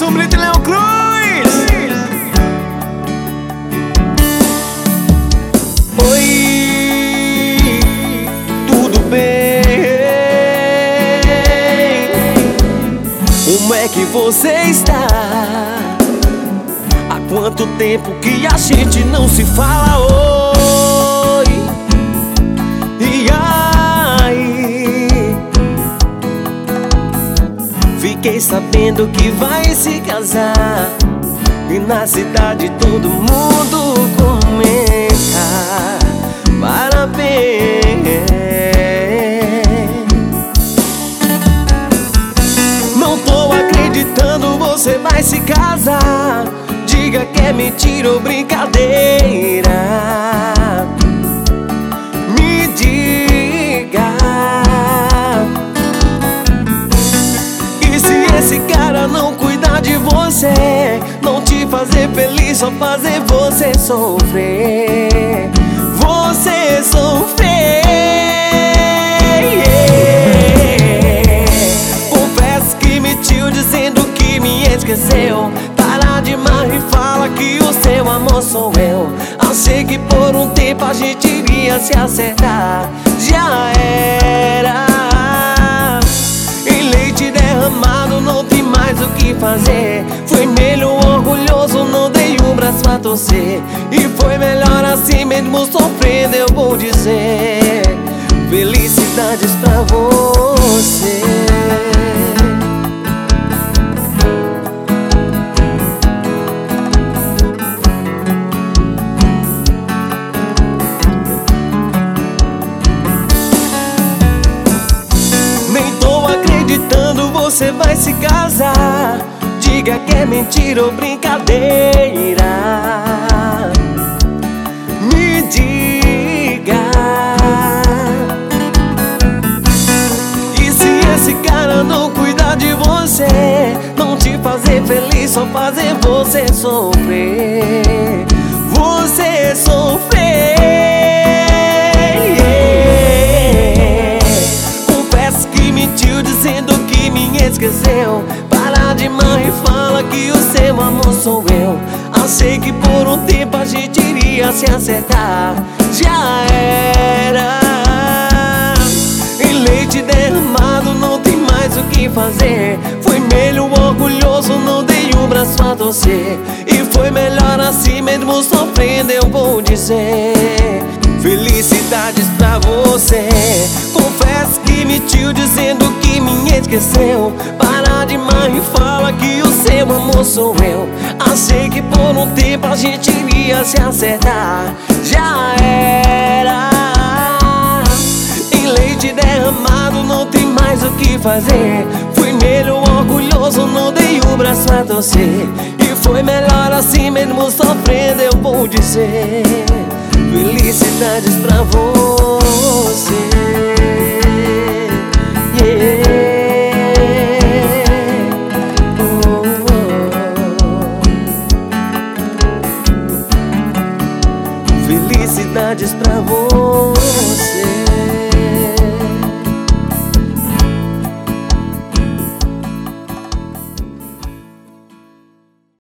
Edson Brito e Leão Cruz. Oi, tudo bem? Como é que você está? Há quanto tempo que a gente não se fala? Oi, e aí? Fiquei sabendo que vai se casar e na cidade todo mundo comenta: parabéns. Não tô acreditando, você vai se casar. Diga que é mentira ou brincadeira. Me diga. E se esse cara não cuidar de você, não te fazer feliz, só fazer você sofrer, você sofrer. Confesso que mentiu dizendo que me esqueceu. Para de mar e fala que o seu amor sou eu. Achei que por um tempo a gente iria se acertar. Já era. Em leite derramado não tem mais o que fazer. Fui meio orgulhoso, não dei um braço a torcer. E foi melhor assim mesmo sofrendo, eu vou dizer. Felicidades pra você. Você vai se casar. Diga que é mentira ou brincadeira. Me diga. E se esse cara não cuidar de você, não te fazer feliz, só fazer você sofrer, você sofrer. Confesso que mentiu dizendo que me esqueceu. Para de mãe e fala que o seu amor sou eu. Achei que por um tempo a gente iria se acertar. Já era. Em leite derramado não tem mais o que fazer. Fui meio orgulhoso, não dei um braço a torcer. E foi melhor assim mesmo sofrendo, eu vou dizer. Felicidades pra você. Confesso que mentiu dizendo que me esqueceu. Para de mãe e fala que o seu amor sou eu. Achei que por um tempo a gente iria se acertar. Já era. Em leite derramado não tem mais o que fazer. Fui meio orgulhoso, não dei o braço a torcer. E foi melhor assim mesmo sofrendo, eu vou dizer. Felicidades pra você. Felicidades pra você.